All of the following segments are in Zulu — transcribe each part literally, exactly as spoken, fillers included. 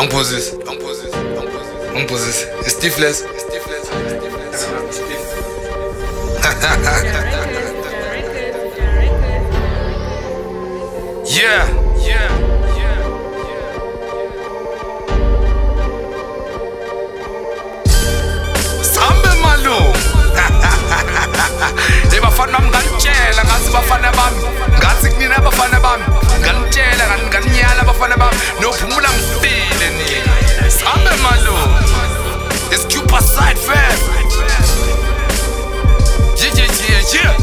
Angipuzisi, angipuzisi, angipuzisi. Angipuzisi. Stifless. Stifless. Yeah, yeah, yeah. Sambe malu. They bafana bami nganitshela ngathi bafana bami ngathi kunina bafana bami nganitshela nganinyala bafana bami nophumula ngifile nini sambe malu. It's Cuba side fam. Yeah yeah yeah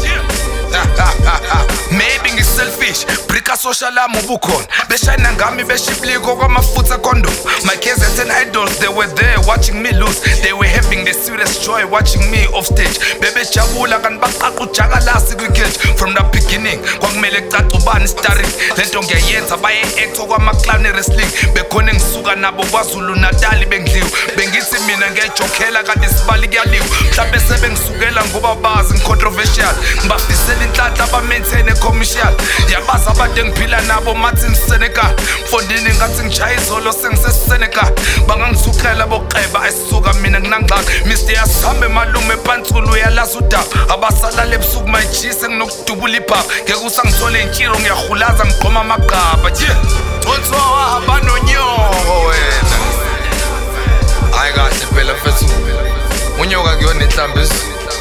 yeah. Maybe ngi selfish brika social am ubukhona beshayina ngami beshibliko kwamafutha condom. My kids and idols, they were there watching me lose. They were having the serious joy watching me off stage. Bebe jabula kan baqaqa ujakalasi kwicage. From the beginning kwakumele kucaca ubani starring lento ngiyayenza baye act kwama clown wrestling. Bekhona ngisuka nabo kwaZulu Natal bengidliwe bengithi mina ngejokhela kanti sibali kuyaliwa. Mhlawumbe sebengisukela ngoba bazi controversial ngibafisela inhlanhla ba maintain a commercial. Yabaza abantu engiphila nabo Martin Senegal mfondini ngathi ngijaya izolo sengise Senegal bangangisukhela boqeba ayisuka mina nginangxaka Mister Yasambe malume phantsulu yalaza udaba abasalala ebusuku mayijise nginokudubula iphapha ngeke usangithola intshiro ngiyahulaza ngiqoma amagaba yeah Thotho wahamba nonyoko wena hayi kahle phela mfethu unyoka kuyona inhlambisi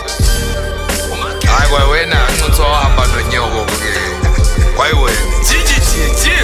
hayi kwa wena Thotho wahamba nonyoko ke kwayi wena jiji jiji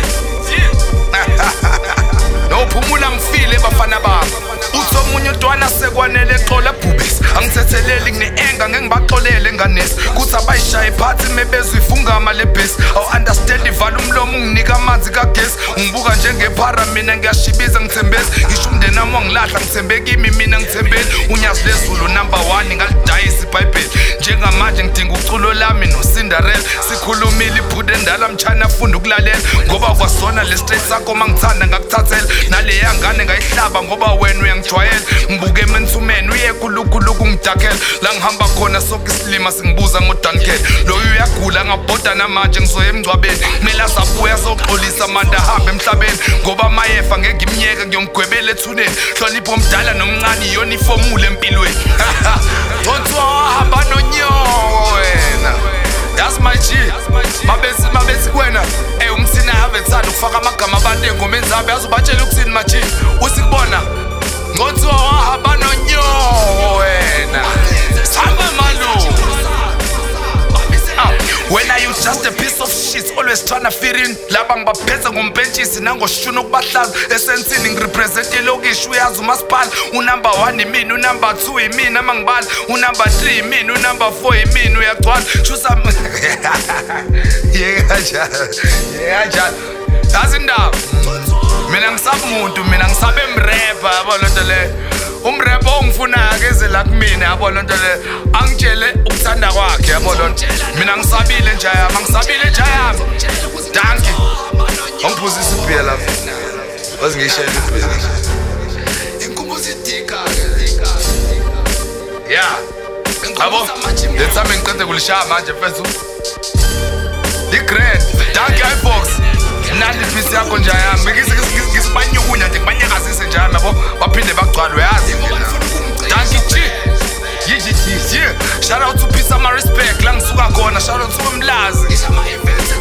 no phumula ngifile bafana bami uthi omunye untwana sekwanele exola bhubisi angithetheleli ngine-enga ngengibaxolele nganesi kuthi abayishaye phansi mebezwa ifungama lebhesi awu understand ivala umlomo unginika amanzi kagesi ungibuka njengephara mina ngiyashibiza ngithembezi ngisho umndeni wami wangilahla ngithembe kimi mina ngithembeni unyazi lezulu number one ngalidayisa ibhayibheli njengamanje ngidinga uculo lami noCinderella sikhulumile ibhude endala mtshana afunda ukulalela ngoba kwasona le straight sakho mangithanda ngakuthathela naleya ngane ngayihlaba ngoba wena uyangijwayela ngibuke ementhumeni uyekhulukhuluku ngidakela la ngihamba khona sonke isilima singibuza ngoDuncan loyo uyagula ngabhoda namanje ngizoya emngcwabeni kumele azabuya azoxolisa amanda ahambe emhlabeni ngoba mayefa ngeke ngimnyeke ngiyongigwebela ethuneni hlonipho omdala nomncane iyona ifomula empilweni Thotho wahamba nonyoko wena that's my G mabesi mabesi kwena eh umsina have ethanda ukufaka amagama abantu engomeni zabo yazobatshela ukuthini maji usikubona Thotho wahamba nonyoko wena samba malu. When are you just a piece of shit always trying to fit in laba ngibaphethe ngompentshisi nangoshuna ukubahlaza esensini ngirepresent ilokishi uyazi umasipala unumber one imini unumber two imini amangibala unumber three imini unumber four imini uyagcwala chusa yeka kanjalo yeka kanjalo yazi ndaba mina ngisabe umuntu mina ngisabe mrapper yabo lonto le umrapper ongifuna ke eze la kumina yabo lonto le angitshele ukuthanda kwakhe yabo lonto mina ngisabile nje yami ngisabile nje yami danki angiphuzisa ibhiya lapha wazi ngishayela ibhiya inkumbuzi idika yeah yabo lethame ngiqede kulishaya manje mfethu the grand danki iFox nandi pisi yakho nje yami ngisibanyukunya nje kubanyakazise nje yabo baphinde bagcwala uyazi danki G yiji G shout out to Peace and my respect la ngisuka khona shout out to Mlazi